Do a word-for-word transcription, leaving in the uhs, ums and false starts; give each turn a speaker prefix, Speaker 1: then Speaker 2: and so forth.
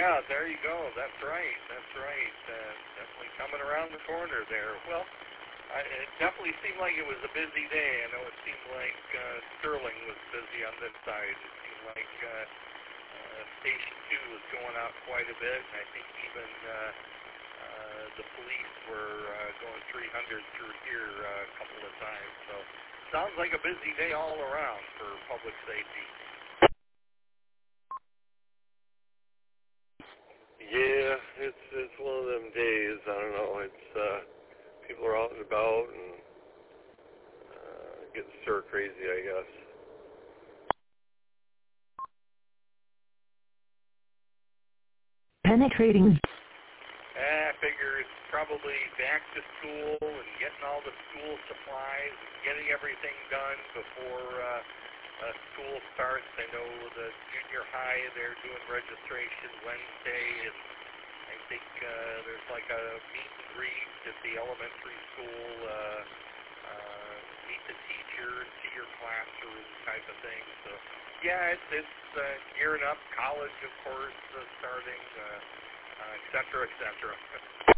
Speaker 1: Yeah, there you go. That's right. That's right. Uh, definitely coming around the corner there. Well, I, it definitely seemed like it was a busy day. I know it seemed like uh, Sterling was busy on this side. It seemed like uh, uh, Station two was going out quite a bit, and I think even uh, uh, the police were uh, going three hundred through here uh, a couple of times. So sounds like a busy day all around for public safety.
Speaker 2: Yeah, it's it's one of them days. I don't know. It's uh, people are out and about and uh, getting stir crazy, I guess.
Speaker 3: Penetrating.
Speaker 1: I figure it's probably back to school and getting all the school supplies and getting everything done before uh, uh, school starts. I know the junior high, they're doing registration Wednesday, and I think uh, there's like a meet and greet at the elementary school, uh, uh, meet the teacher, see your classroom type of thing. So, yeah, it's, it's uh, gearing up. College, of course, uh, starting. Uh, Uh, et cetera, et cetera.